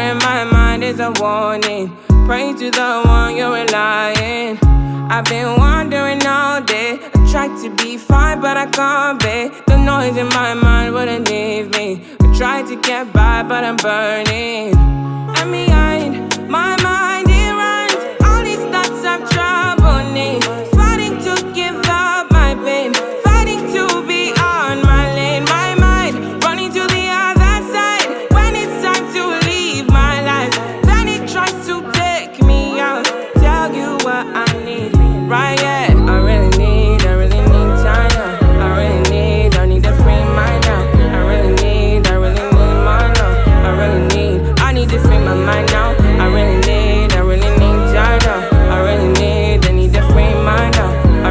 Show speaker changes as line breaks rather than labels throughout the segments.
in my mind is a warning. Pray to the one you're relying. I've been wandering all day. I tried to be fine, but I can't be. The noise in my mind wouldn't leave me. I tried to get by, but I'm burning. And behind my mind, it runs. All these thoughts have troubled me. Fighting to give up my pain. Fighting to be on my lane. My mind running to the other side. When it's time to leave my life, then it tries to take me out. Tell you what I need. Right, yeah, I really need time now. I need to free mind now. I really need mine now. I need to free my mind now. I really need time now. I need to free mind now.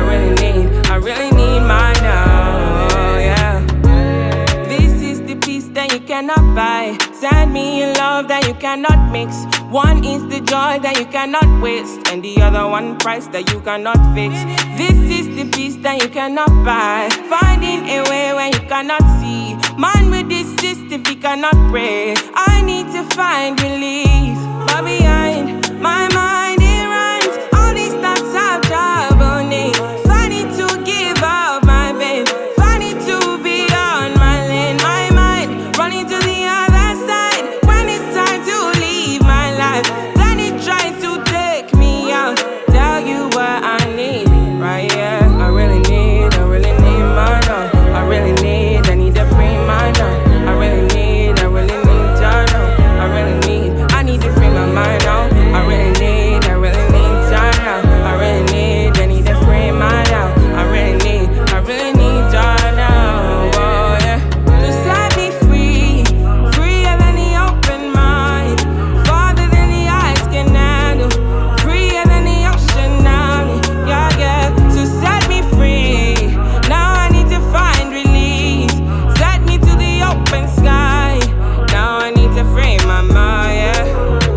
I really need mine now, yeah. This is the peace that you cannot buy. Send me a love that you cannot mix. One is the joy that you cannot waste, and the other one price that you cannot fix. This is the peace that you cannot buy. Finding a way when you cannot see. Man with this system, he cannot pray. I need to find release. But behind my mind, it runs. All these thoughts have troubled me. Fighting to give up my pain. Fighting to be on my lane. My mind running to the other side. When it's time to leave my life, then it tries to take me out. Tell you what I need, right, yeah. I really need mine now. I need to free mine now. I really need time now. I need to free my mind now. I really need time now. I need to free mine now. I really need time now, oh yeah. To set me free, freer than the open mind, farther than the eyes can handle, freer than the ocean now, yeah, yeah. To set me free, now I need to find release. Set me to the open sky, now I need to free my mind, yeah.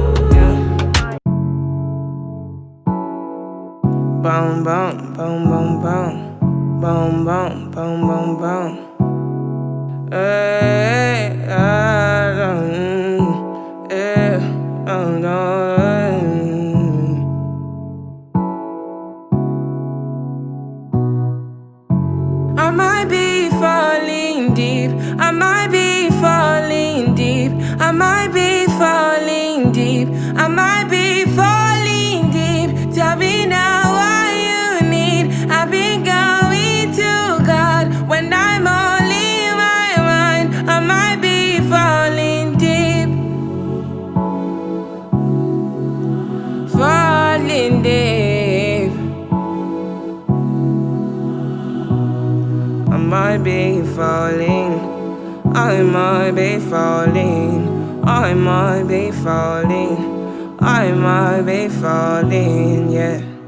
Boom, boom, boom, boom, boom. Boom, boom, boom, boom, boom. Hey, I don't, yeah, oh no. I might be falling deep. I might be falling deep. I might be falling deep. I might be falling deep. Tell me now what you need. I've been going to God when I'm only in my mind. I might be falling deep. Falling deep. I might be falling. I might be falling. I might be falling. I might be falling, yeah.